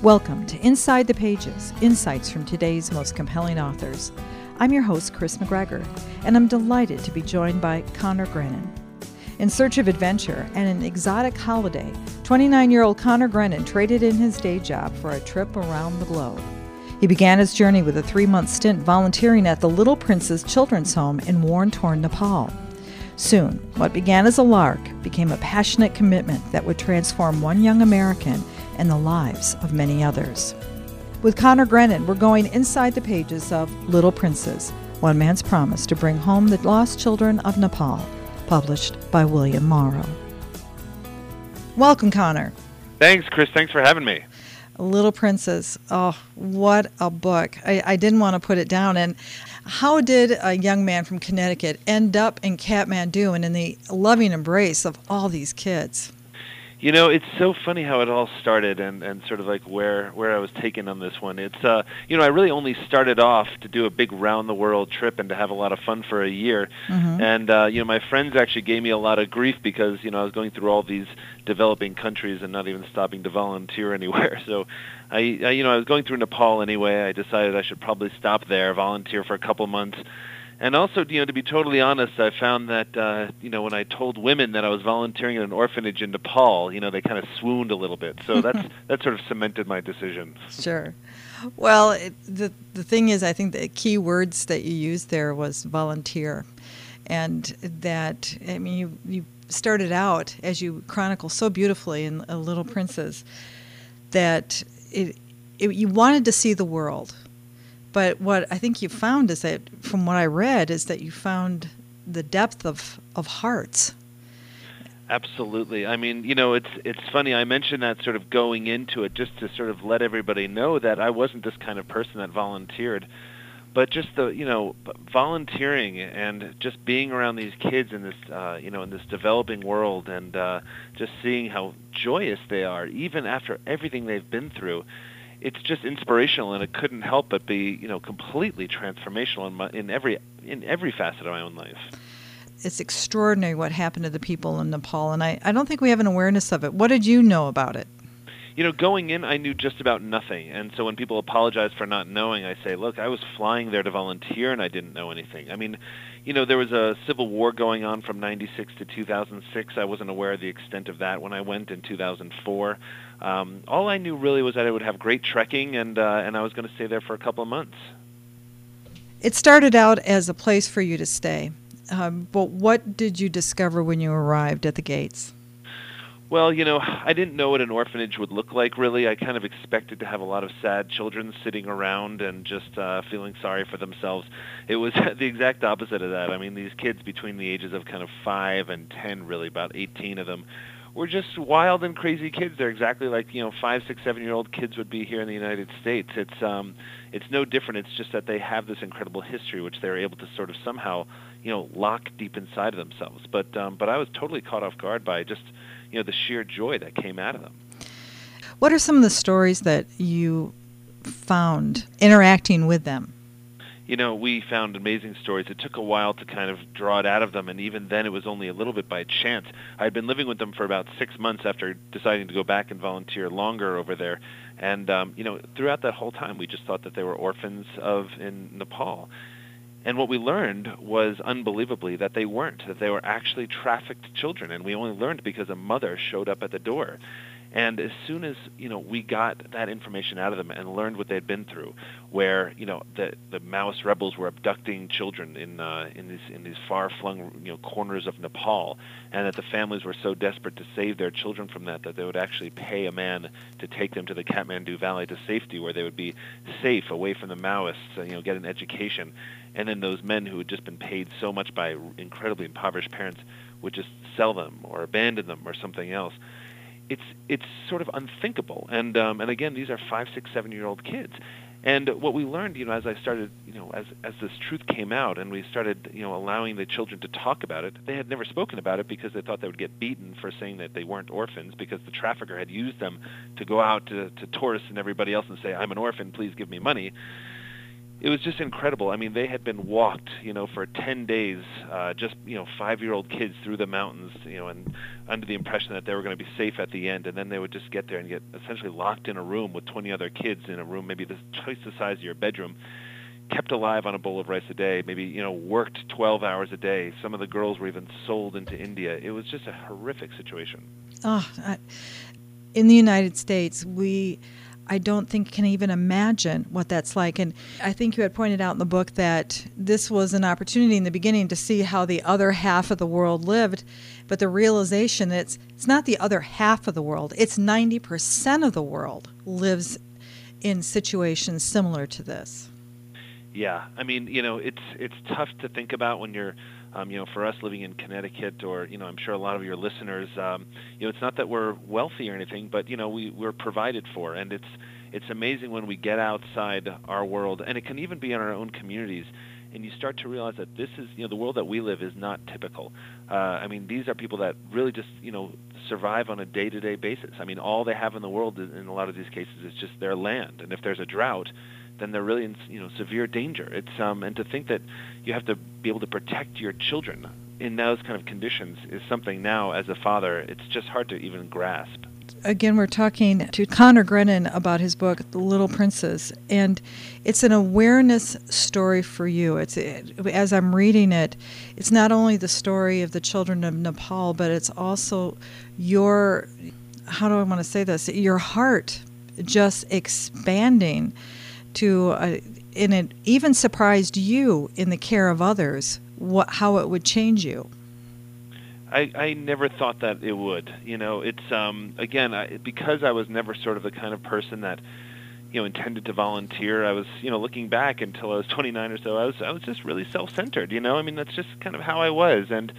Welcome to Inside the Pages, insights from today's most compelling authors. I'm your host, Chris McGregor, and I'm delighted to be joined by Conor Grennan. In search of adventure and an exotic holiday, 29-year-old Conor Grennan traded in his day job for a trip around the globe. He began his journey with a 3-month stint volunteering at the Little Prince's Children's Home in war-torn Nepal. Soon, what began as a lark became a passionate commitment that would transform one young American and the lives of many others. With Conor Grennan, we're going inside the pages of Little Princes, One Man's Promise to Bring Home the Lost Children of Nepal, published by William Morrow. Welcome, Conor. Thanks, Chris. Thanks for having me. Little Princes. Oh, what a book. I didn't want to put it down. And how did a young man from Connecticut end up in Kathmandu and in the loving embrace of all these kids? You know, it's so funny how it all started and sort of like where I was taken on this one. It's, I really only started off to do a big round-the-world trip and to have a lot of fun for a year. Mm-hmm. And, my friends actually gave me a lot of grief because, I was going through all these developing countries and not even stopping to volunteer anywhere. So I was going through Nepal anyway. I decided I should probably stop there, volunteer for a couple months. And also, to be totally honest, I found that, when I told women that I was volunteering at an orphanage in Nepal, they kind of swooned a little bit. So that sort of cemented my decision. Sure. Well, the thing is, I think the key words that you used there was volunteer. And that, you started out, as you chronicle so beautifully in Little Princes, that you wanted to see the world. But what I think you found is that, from what I read, is that you found the depth of hearts. Absolutely. It's funny. I mentioned that sort of going into it just to sort of let everybody know that I wasn't this kind of person that volunteered. But just volunteering and just being around these kids in this, in this developing world and just seeing how joyous they are, even after everything they've been through. It's just inspirational, and it couldn't help but be, completely transformational in every facet of my own life. It's extraordinary what happened to the people in Nepal, and I don't think we have an awareness of it. What did you know about it? Going in, I knew just about nothing, and so when people apologize for not knowing, I say, look, I was flying there to volunteer, and I didn't know anything. There was a civil war going on from 96 to 2006. I wasn't aware of the extent of that when I went in 2004. All I knew really was that I would have great trekking, and I was going to stay there for a couple of months. It started out as a place for you to stay, but what did you discover when you arrived at the gates? Well, I didn't know what an orphanage would look like, really. I kind of expected to have a lot of sad children sitting around and just feeling sorry for themselves. It was the exact opposite of that. These kids between the ages of kind of 5 and 10, really, about 18 of them, were just wild and crazy kids. They're exactly like 5, 6, 7-year-old kids would be here in the United States. It's no different. It's just that they have this incredible history, which they're able to sort of somehow lock deep inside of themselves. But I was totally caught off guard by just the sheer joy that came out of them. What are some of the stories that you found interacting with them? We found amazing stories. It took a while to kind of draw it out of them, and even then it was only a little bit by chance. I had been living with them for about 6 months after deciding to go back and volunteer longer over there. And, throughout that whole time, we just thought that they were orphans in Nepal. And what we learned was, unbelievably, that they weren't, that they were actually trafficked children, and we only learned because a mother showed up at the door. And as soon as, we got that information out of them and learned what they'd been through, where, the Maoist rebels were abducting children in these far-flung, corners of Nepal, and that the families were so desperate to save their children from that they would actually pay a man to take them to the Kathmandu Valley to safety, where they would be safe away from the Maoists, get an education. And then those men who had just been paid so much by incredibly impoverished parents would just sell them or abandon them or something else. It's sort of unthinkable. And again, these are 5, 6, 7-year-old kids. And what we learned, as I started, as this truth came out and we started, allowing the children to talk about it, they had never spoken about it because they thought they would get beaten for saying that they weren't orphans, because the trafficker had used them to go out to tourists and everybody else and say, I'm an orphan, please give me money. It was just incredible. I mean, they had been walked, for 10 days, just, 5-year-old kids through the mountains, and under the impression that they were going to be safe at the end. And then they would just get there and get essentially locked in a room with 20 other kids in a room, maybe twice the size of your bedroom, kept alive on a bowl of rice a day, maybe, worked 12 hours a day. Some of the girls were even sold into India. It was just a horrific situation. In the United States, I don't think can even imagine what that's like. And I think you had pointed out in the book that this was an opportunity in the beginning to see how the other half of the world lived, but the realization that it's not the other half of the world, it's 90% of the world lives in situations similar to this. Yeah, I mean, it's tough to think about when you're, for us living in Connecticut, or I'm sure a lot of your listeners, it's not that we're wealthy or anything, but we're provided for, and it's amazing when we get outside our world, and it can even be in our own communities, and you start to realize that this is, the world that we live is not typical. I mean, these are people that really just, survive on a day-to-day basis. I mean, all they have in the world, in a lot of these cases, is just their land, and if there's a drought, then they're really in severe danger. It's and to think that you have to be able to protect your children in those kind of conditions is something now, as a father, it's just hard to even grasp. Again, we're talking to Conor Grennan about his book, The Little Princes, and it's an awareness story for you. As I'm reading it, it's not only the story of the children of Nepal, but it's also your, how do I want to say this, your heart just expanding to, and it even surprised you in the care of others, how it would change you. I never thought that it would. It's again, because I was never sort of the kind of person that intended to volunteer. I was looking back until I was 29 or so. I was just really self-centered. I mean, that's just kind of how I was. And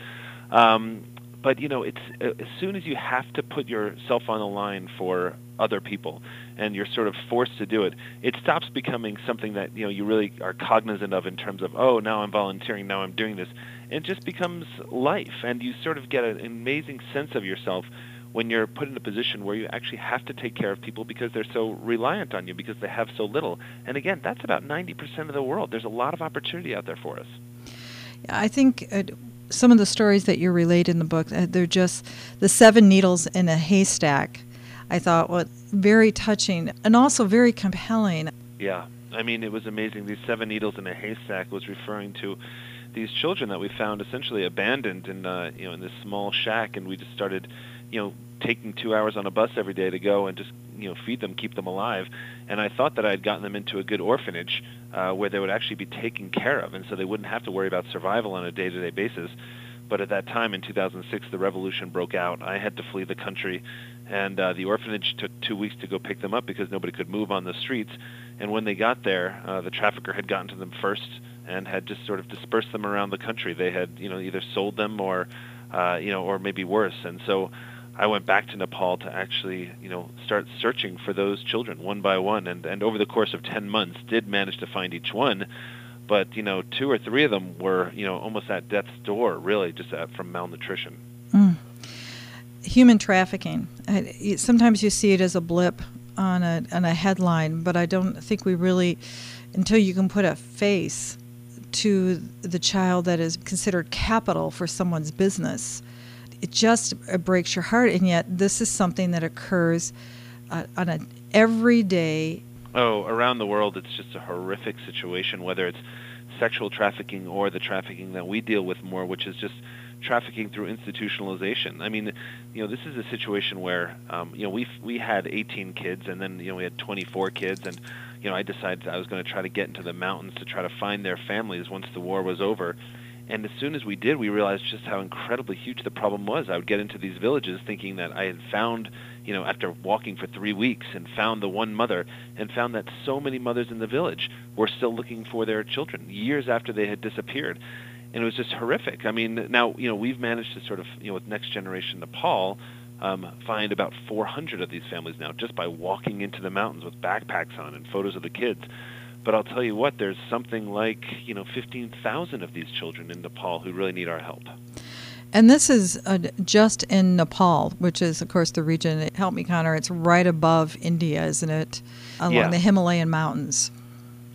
but it's as soon as you have to put yourself on the line for other people, and you're sort of forced to do it, it stops becoming something that you really are cognizant of in terms of, oh, now I'm volunteering, now I'm doing this. It just becomes life, and you sort of get an amazing sense of yourself when you're put in a position where you actually have to take care of people because they're so reliant on you, because they have so little. And again, that's about 90% of the world. There's a lot of opportunity out there for us. I think some of the stories that you relate in the book, they're just the 7 needles in a haystack. I thought, very touching and also very compelling. Yeah, I mean, it was amazing. These 7 needles in a haystack was referring to these children that we found essentially abandoned in in this small shack, and we just started taking 2 hours on a bus every day to go and just feed them, keep them alive. And I thought that I had gotten them into a good orphanage where they would actually be taken care of, and so they wouldn't have to worry about survival on a day-to-day basis. But at that time, in 2006, the revolution broke out. I had to flee the country, and the orphanage took 2 weeks to go pick them up because nobody could move on the streets. And when they got there, the trafficker had gotten to them first and had just sort of dispersed them around the country. They had, either sold them or maybe worse. And so I went back to Nepal to actually, start searching for those children one by one. And over the course of 10 months, did manage to find each one. But, 2 or 3 of them were, almost at death's door, really, just from malnutrition. Human trafficking. Sometimes you see it as a blip on a headline, but I don't think we really, until you can put a face to the child that is considered capital for someone's business, it just breaks your heart. And yet this is something that occurs on an everyday. Oh, around the world, it's just a horrific situation, whether it's sexual trafficking or the trafficking that we deal with more, which is just trafficking through institutionalization. I mean, this is a situation where, we had 18 kids, and then, we had 24 kids, and, I decided I was going to try to get into the mountains to try to find their families once the war was over. And as soon as we did, we realized just how incredibly huge the problem was. I would get into these villages thinking that I had found, after walking for 3 weeks, and found the one mother, and found that so many mothers in the village were still looking for their children years after they had disappeared. And it was just horrific. I mean, now, we've managed to sort of, with Next Generation Nepal, find about 400 of these families now just by walking into the mountains with backpacks on and photos of the kids. But I'll tell you what, there's something like, 15,000 of these children in Nepal who really need our help. And this is just in Nepal, which is, of course, the region. Help me, Conor. It's right above India, isn't it? Along the Himalayan mountains.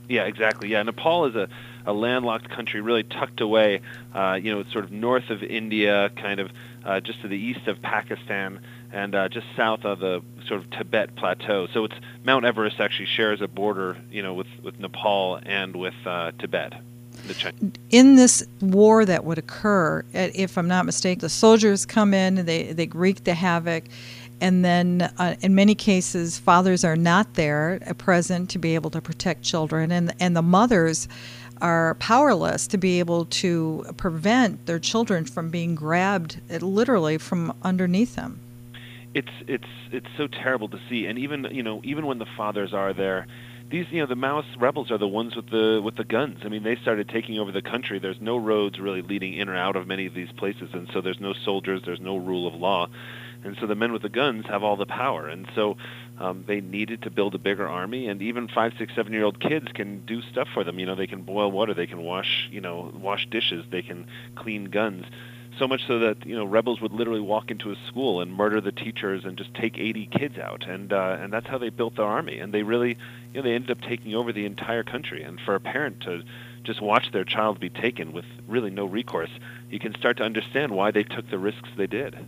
Yeah, exactly. Yeah, Nepal is a landlocked country, really tucked away, sort of north of India, kind of just to the east of Pakistan, and just south of the sort of Tibet plateau. So it's Mount Everest actually shares a border, with Nepal and with Tibet. In this war that would occur, if I'm not mistaken, the soldiers come in, they wreak the havoc, and then in many cases fathers are not there present to be able to protect children, and the mothers are powerless to be able to prevent their children from being grabbed literally from underneath them. It's so terrible to see, and even when the fathers are there, these the Maoist rebels are the ones with the guns. I mean, they started taking over the country. There's no roads really leading in or out of many of these places, and so there's no soldiers, there's no rule of law. And so the men with the guns have all the power, and so they needed to build a bigger army. And even 5, 6, 7-year-old kids can do stuff for them. They can boil water, they can wash dishes, they can clean guns. So much so that rebels would literally walk into a school and murder the teachers and just take 80 kids out. And that's how they built their army. And they really, they ended up taking over the entire country. And for a parent to just watch their child be taken with really no recourse, you can start to understand why they took the risks they did.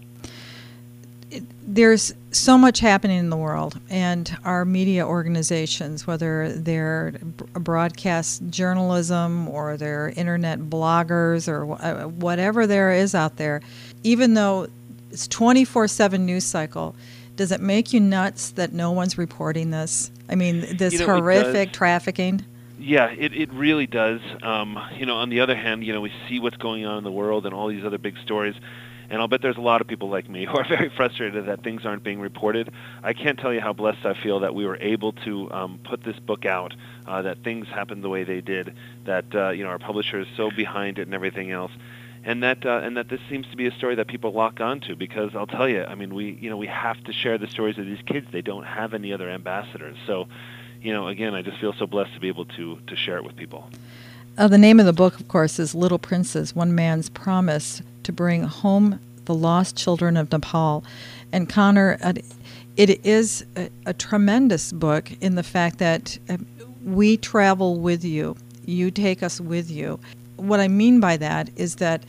There's so much happening in the world, and our media organizations, whether they're broadcast journalism or they're internet bloggers or whatever there is out there, even though it's 24/7 news cycle, does it make you nuts that no one's reporting this? I mean, this horrific trafficking? Yeah, it really does. On the other hand, we see what's going on in the world and all these other big stories. And I'll bet there's a lot of people like me who are very frustrated that things aren't being reported. I can't tell you how blessed I feel that we were able to put this book out, that things happened the way they did, that our publisher is so behind it and everything else, and that this seems to be a story that people lock onto. Because I'll tell you, I mean, we have to share the stories of these kids. They don't have any other ambassadors. So, again, I just feel so blessed to be able to share it with people. The name of the book, of course, is Little Princes, One Man's Promise to Bring Home the Lost Children of Nepal. And Connor, it is a tremendous book in the fact that we travel with you. You take us with you. What I mean by that is that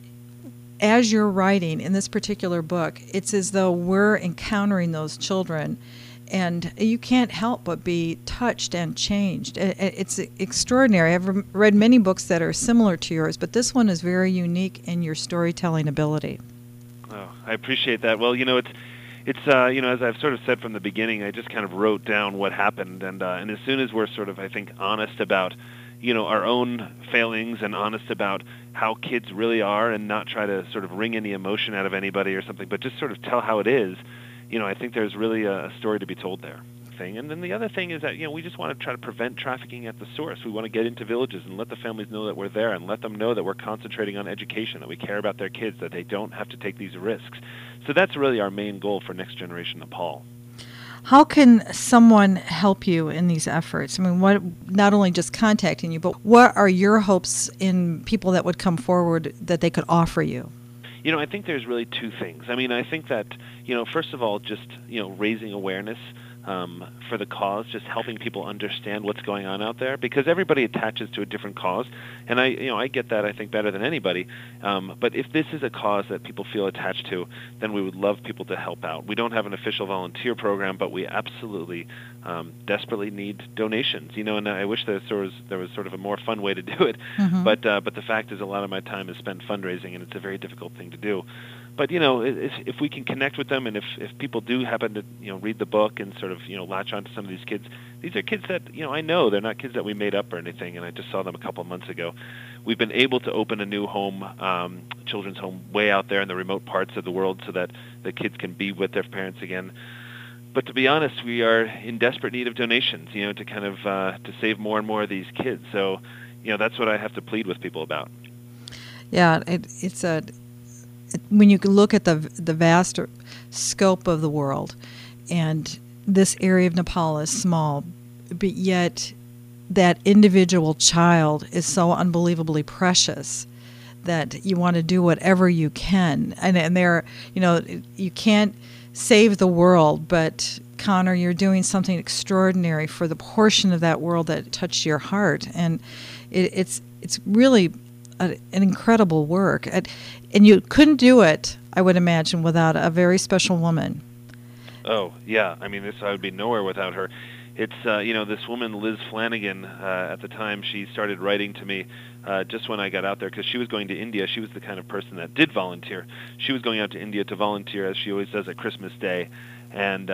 as you're writing in this particular book, it's as though we're encountering those children, and you can't help but be touched and changed. It's extraordinary. I've read many books that are similar to yours, but this one is very unique in your storytelling ability. Oh, I appreciate that. Well, it's as I've sort of said from the beginning, I just kind of wrote down what happened, and as soon as we're sort of, I think, honest about our own failings and honest about how kids really are, and not try to sort of wring any emotion out of anybody or something, but just sort of tell how it is. I think there's really a story to be told there. And then the other thing is that, we just want to try to prevent trafficking at the source. We want to get into villages and let the families know that we're there, and let them know that we're concentrating on education, that we care about their kids, that they don't have to take these risks. So that's really our main goal for Next Generation Nepal. How can someone help you in these efforts? I mean, what, not only just contacting you, but what are your hopes in people that would come forward that they could offer you? I think there's really two things. I mean, I think that, first of all, just, raising awareness for the cause, just helping people understand what's going on out there, because everybody attaches to a different cause, and I get that, I think, better than anybody. But if this is a cause that people feel attached to, then we would love people to help out. We don't have an official volunteer program, but we absolutely desperately need donations. And I wish there was sort of a more fun way to do it. Mm-hmm. But the fact is, a lot of my time is spent fundraising, and it's a very difficult thing to do. But if we can connect with them, and if people do happen to read the book and sort of latch onto some of these kids, these are kids that I know, they're not kids that we made up or anything. And I just saw them a couple of months ago. We've been able to open a new home, children's home, way out there in the remote parts of the world, so that the kids can be with their parents again. But to be honest, we are in desperate need of donations, to kind of to save more and more of these kids. So that's what I have to plead with people about. Yeah, when you look at the vast scope of the world, and this area of Nepal is small, but yet that individual child is so unbelievably precious that you want to do whatever you can. And there, you can't save the world, but Connor, you're doing something extraordinary for the portion of that world that touched your heart, and it's really an incredible work. And you couldn't do it, I would imagine, without a very special woman. Oh, yeah. I mean, I would be nowhere without her. It's, this woman, Liz Flanagan, at the time, she started writing to me just when I got out there, because she was going to India. She was the kind of person that did volunteer. She was going out to India to volunteer, as she always does at Christmas Day. And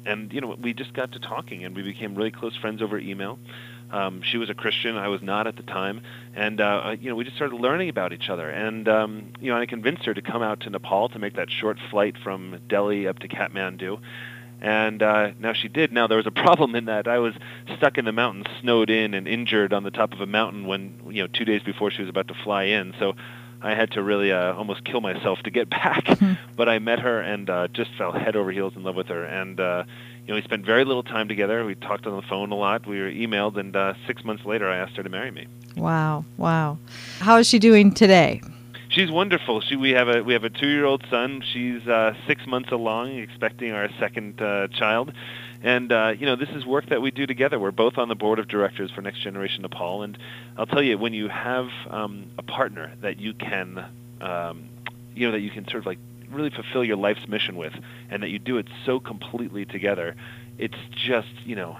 we just got to talking, and we became really close friends over email. She was a Christian. I was not at the time. And, we just started learning about each other. And, I convinced her to come out to Nepal to make that short flight from Delhi up to Kathmandu. And now she did. Now, there was a problem in that I was stuck in the mountains, snowed in and injured on the top of a mountain when, 2 days before she was about to fly in. So I had to really almost kill myself to get back. But I met her and just fell head over heels in love with her. And, we spent very little time together. We talked on the phone a lot. We were emailed. And 6 months later, I asked her to marry me. Wow. How is she doing today? She's wonderful. We have a 2-year-old son. She's 6 months along, expecting our second child. And, this is work that we do together. We're both on the board of directors for Next Generation Nepal. And I'll tell you, when you have a partner that you can, that you can sort of like really fulfill your life's mission with, and that you do it so completely together, it's just,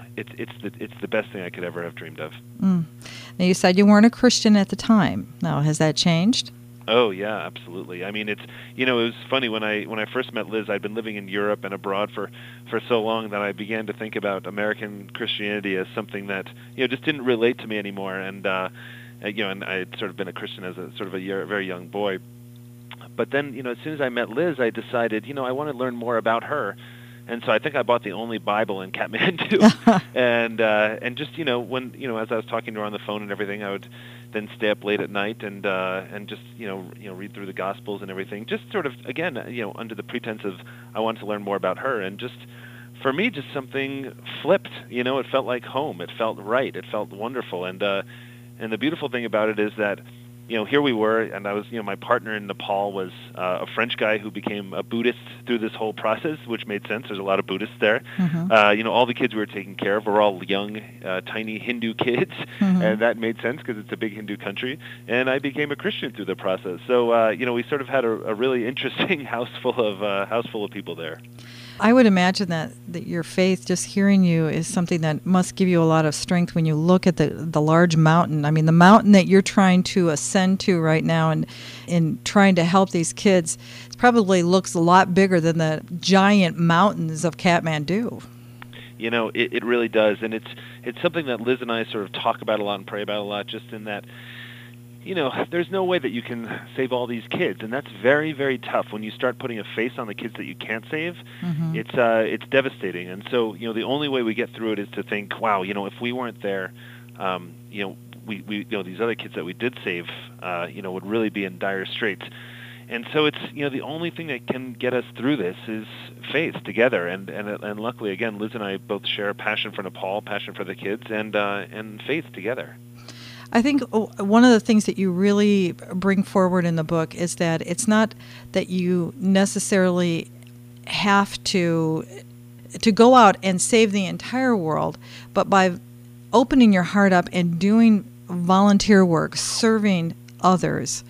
it's the best thing I could ever have dreamed of. Now, you said you weren't a Christian at the time. Now, has that changed? Oh yeah, absolutely. I mean, it was funny when I first met Liz. I'd been living in Europe and abroad for so long that I began to think about American Christianity as something that just didn't relate to me anymore. And and I had sort of been a Christian as a sort of a very young boy. But then as soon as I met Liz, I decided I want to learn more about her. And so I think I bought the only Bible in Kathmandu, and just when as I was talking to her on the phone and everything, I would then stay up late at night and just read through the Gospels and everything, just sort of again under the pretense of I wanted to learn more about her, and just for me just something flipped. It felt like home. It felt right. It felt wonderful, and the beautiful thing about it is that here we were, and I was, my partner in Nepal was a French guy who became a Buddhist through this whole process, which made sense. There's a lot of Buddhists there. Mm-hmm. All the kids we were taking care of were all young, tiny Hindu kids, mm-hmm. and that made sense because it's a big Hindu country. And I became a Christian through the process. So, we sort of had a really interesting house full of people there. I would imagine that your faith, just hearing you, is something that must give you a lot of strength when you look at the large mountain. I mean, the mountain that you're trying to ascend to right now and in trying to help these kids, it probably looks a lot bigger than the giant mountains of Kathmandu. It really does. And it's something that Liz and I sort of talk about a lot and pray about a lot, just in that there's no way that you can save all these kids, and that's very, very tough. When you start putting a face on the kids that you can't save, mm-hmm. It's devastating. And so, the only way we get through it is to think, wow, if we weren't there, we these other kids that we did save, would really be in dire straits. And so it's, the only thing that can get us through this is faith together. And luckily, again, Liz and I both share a passion for Nepal, passion for the kids, and faith together. I think one of the things that you really bring forward in the book is that it's not that you necessarily have to go out and save the entire world, but by opening your heart up and doing volunteer work, serving others,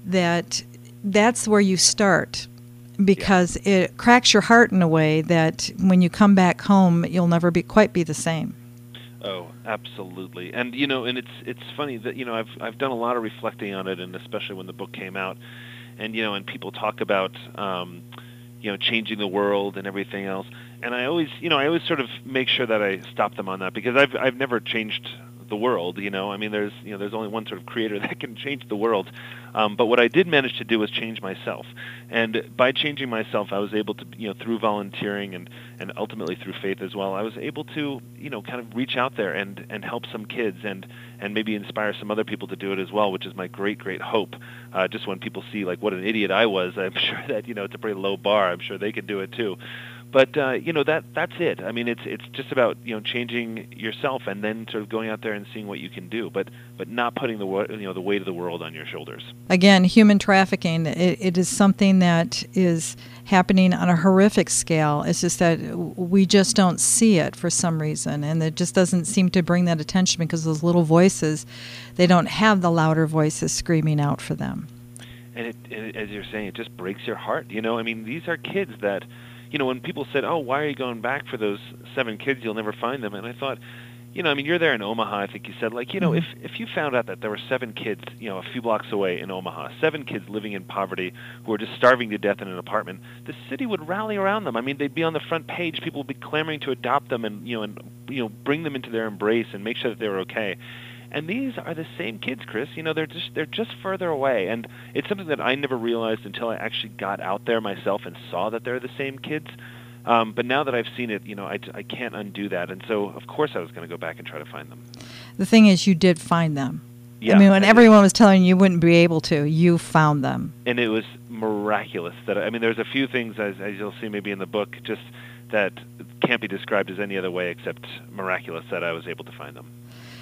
that's where you start, because it cracks your heart in a way that when you come back home, you'll never quite be the same. Oh, absolutely. And and it's funny that I've done a lot of reflecting on it, and especially when the book came out, and and people talk about changing the world and everything else, and I always sort of make sure that I stop them on that, because I've never changed the world. I mean, there's only one sort of creator that can change the world. But what I did manage to do was change myself, and by changing myself, I was able to, through volunteering and ultimately through faith as well, I was able to, kind of reach out there and help some kids and maybe inspire some other people to do it as well, which is my great, great hope. Just when people see like what an idiot I was, I'm sure that it's a pretty low bar. I'm sure they could do it too. But that's it. I mean, it's just about changing yourself and then sort of going out there and seeing what you can do, but not putting the weight of the world on your shoulders. Again, human trafficking, it is something that is happening on a horrific scale. It's just that we just don't see it for some reason, and it just doesn't seem to bring that attention because those little voices, they don't have the louder voices screaming out for them. And it, as you're saying, it just breaks your heart. I mean, these are kids that, when people said, "Oh, why are you going back for those 7 kids? You'll never find them." And I thought, I mean, you're there in Omaha, I think you said, if you found out that there were 7 kids, a few blocks away in Omaha, 7 kids living in poverty who are just starving to death in an apartment, the city would rally around them. I mean, they'd be on the front page. People would be clamoring to adopt them and bring them into their embrace and make sure that they were okay. And these are the same kids, Chris. They're just further away, and it's something that I never realized until I actually got out there myself and saw that they're the same kids. But now that I've seen it, I can't undo that, and so of course I was going to go back and try to find them. The thing is, you did find them. Yeah, I mean, when everyone was telling you wouldn't be able to, you found them. And it was miraculous. There's a few things, as you'll see maybe in the book, just that can't be described as any other way except miraculous that I was able to find them.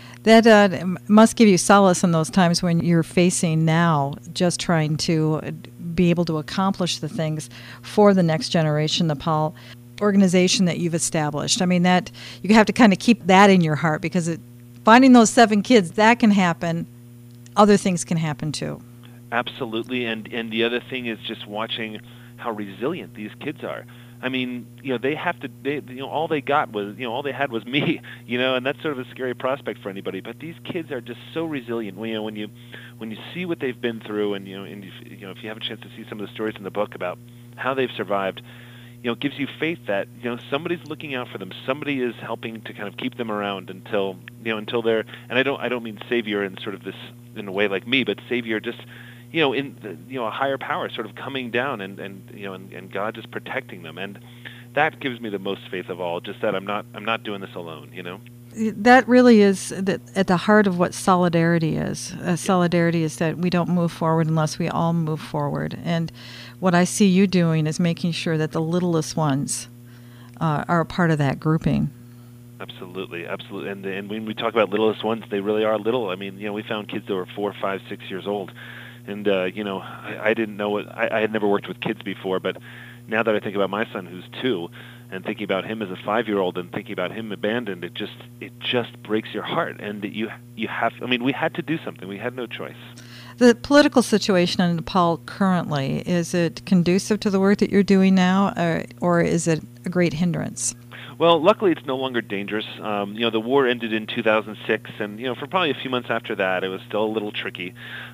That must give you solace in those times when you're facing now just trying to be able to accomplish the things for the next generation, the Paul organization that you've established. I mean, that you have to kind of keep that in your heart because finding those 7 kids, that can happen. Other things can happen too. Absolutely, and the other thing is just watching how resilient these kids are. I mean, they have to. All they got was, all they had was me. And that's sort of a scary prospect for anybody. But these kids are just so resilient. When you see what they've been through, and if you have a chance to see some of the stories in the book about how they've survived, it gives you faith that somebody's looking out for them. Somebody is helping to kind of keep them around until they're. And I don't mean savior in sort of this in a way like me, but savior just. In a higher power sort of coming down and God just protecting them, and that gives me the most faith of all. Just that I'm not doing this alone. That really is at the heart of what solidarity is. Solidarity is that we don't move forward unless we all move forward. And what I see you doing is making sure that the littlest ones are a part of that grouping. Absolutely. And when we talk about littlest ones, they really are little. I mean, we found kids that were 4, 5, 6 years old. And, I didn't know I had never worked with kids before, but now that I think about my son who's 2 and thinking about him as a 5-year-old and thinking about him abandoned, it just breaks your heart. And we had to do something. We had no choice. The political situation in Nepal currently, is it conducive to the work that you're doing now, or is it a great hindrance? Well, luckily it's no longer dangerous. The war ended in 2006, and for probably a few months after that, it was still a little tricky.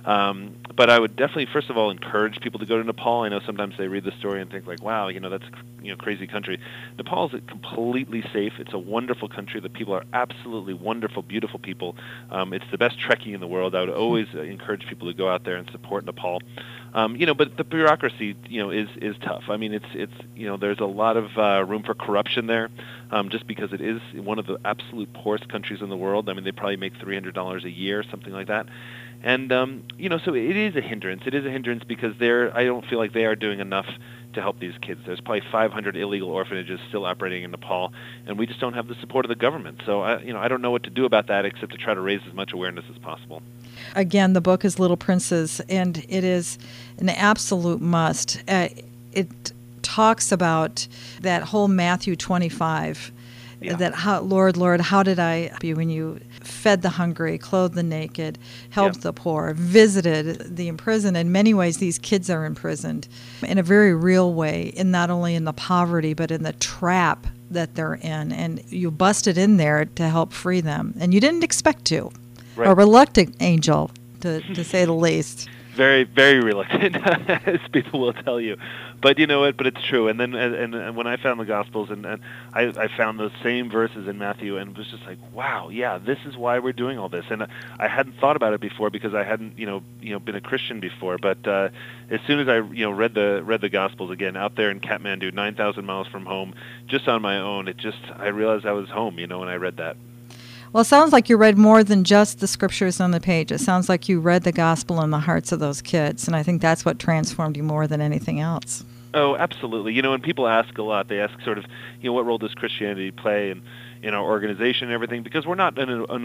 But I would definitely, first of all, encourage people to go to Nepal. I know sometimes they read the story and think like, "Wow, that's a crazy country." Nepal is completely safe. It's a wonderful country. The people are absolutely wonderful, beautiful people. It's the best trekking in the world. I would always encourage people to go out there and support Nepal. But the bureaucracy, is tough. I mean, it's there's a lot of room for corruption there, just because it is one of the absolute poorest countries in the world. I mean, they probably make $300 a year, something like that. And so it is a hindrance. It is a hindrance because I don't feel like they are doing enough to help these kids. There's probably 500 illegal orphanages still operating in Nepal, and we just don't have the support of the government. So I don't know what to do about that except to try to raise as much awareness as possible. Again, the book is Little Princes, and it is an absolute must. It talks about that whole Matthew 25, that Lord, how did I help you when you fed the hungry, clothed the naked, helped the poor, visited the imprisoned. In many ways, these kids are imprisoned in a very real way, not only in the poverty, but in the trap that they're in. And you busted in there to help free them. And you didn't expect to. Right. A reluctant angel, to say the least. Very, very reluctant, as people will tell you. But you know what? But it's true. And then, and when I found the Gospels, and I found those same verses in Matthew, and it was just like, wow, yeah, this is why we're doing all this. And I hadn't thought about it before because I hadn't, been a Christian before. But as soon as I, read the Gospels again out there in Kathmandu, 9,000 miles from home, just on my own, I realized I was home, when I read that. Well, it sounds like you read more than just the scriptures on the page. It sounds like you read the gospel in the hearts of those kids, and I think that's what transformed you more than anything else. Oh, absolutely. When people ask a lot, they ask sort of, what role does Christianity play in our organization and everything? Because we're not an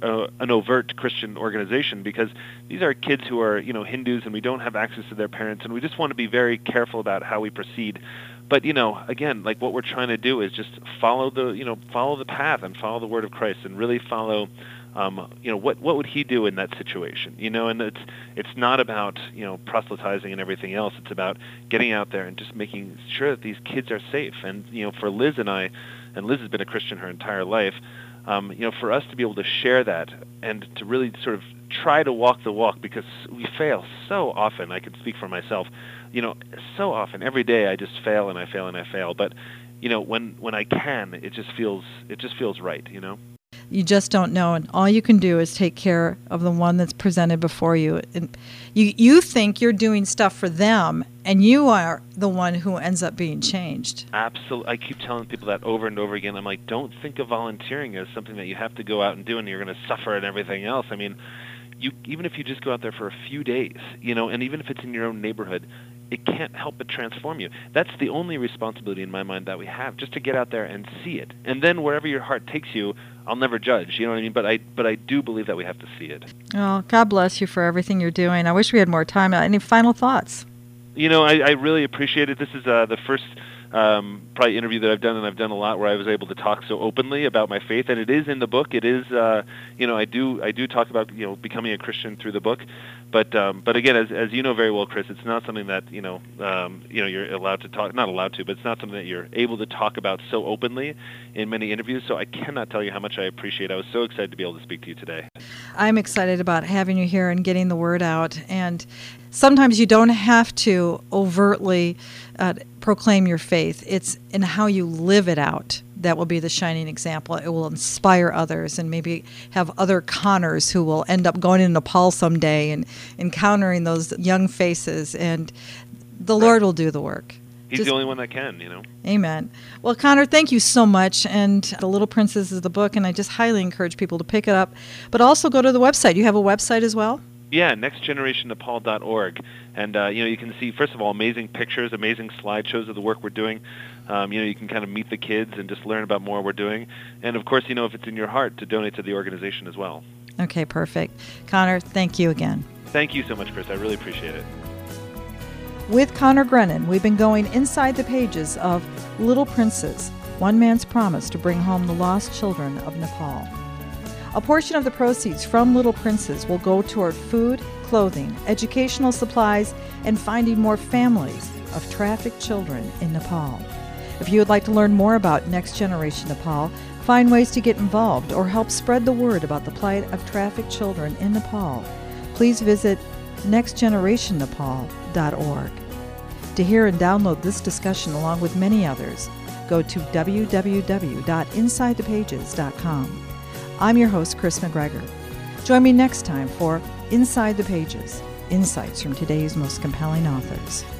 overt Christian organization, because these are kids who are, Hindus, and we don't have access to their parents, and we just want to be very careful about how we proceed. But, again, like what we're trying to do is just follow the path and follow the word of Christ, and really follow what would he do in that situation? And it's not about proselytizing and everything else. It's about getting out there and just making sure that these kids are safe. And for Liz and I, and Liz has been a Christian her entire life, for us to be able to share that and to really sort of try to walk the walk, because we fail so often. I can speak for myself. So often, every day I just fail and I fail and I fail. But when I can, it just feels right. You just don't know, and all you can do is take care of the one that's presented before you. And you think you're doing stuff for them, and you are the one who ends up being changed. Absolutely. I keep telling people that over and over again. I'm like, don't think of volunteering as something that you have to go out and do and you're going to suffer and everything else. I mean, even if you just go out there for a few days, and even if it's in your own neighborhood, it can't help but transform you. That's the only responsibility in my mind that we have, just to get out there and see it. And then wherever your heart takes you, I'll never judge. You know what I mean? But I do believe that we have to see it. Oh, God bless you for everything you're doing. I wish we had more time. Any final thoughts? I really appreciate it. This is the first probably interview that I've done, and I've done a lot where I was able to talk so openly about my faith, and it is in the book. It is, I do talk about becoming a Christian through the book, but again, as you know very well, Chris, it's not something that you're allowed to talk, not allowed to, but it's not something that you're able to talk about so openly in many interviews. So I cannot tell you how much I appreciate it. I was so excited to be able to speak to you today. I'm excited about having you here and getting the word out. And sometimes you don't have to overtly proclaim your faith. It's in how you live it out that will be the shining example. It will inspire others, and maybe have other Connors who will end up going to Nepal someday and encountering those young faces, and the Lord will do the work. He's the only one that can, Amen. Well, Connor, thank you so much. And The Little Princess is the book, and I just highly encourage people to pick it up. But also go to the website. You have a website as well? Yeah, nextgenerationnepal.org. And, you can see, first of all, amazing pictures, amazing slideshows of the work we're doing. You can kind of meet the kids and just learn about more we're doing. And, of course, if it's in your heart, to donate to the organization as well. Okay, perfect. Connor, thank you again. Thank you so much, Chris. I really appreciate it. With Connor Grennan, we've been going inside the pages of Little Princes, One Man's Promise to Bring Home the Lost Children of Nepal. A portion of the proceeds from Little Princes will go toward food, clothing, educational supplies, and finding more families of trafficked children in Nepal. If you would like to learn more about Next Generation Nepal, find ways to get involved, or help spread the word about the plight of trafficked children in Nepal, please visit nextgenerationnepal.org. To hear and download this discussion along with many others, go to www.insidethepages.com. I'm your host, Chris McGregor. Join me next time for Inside the Pages, insights from today's most compelling authors.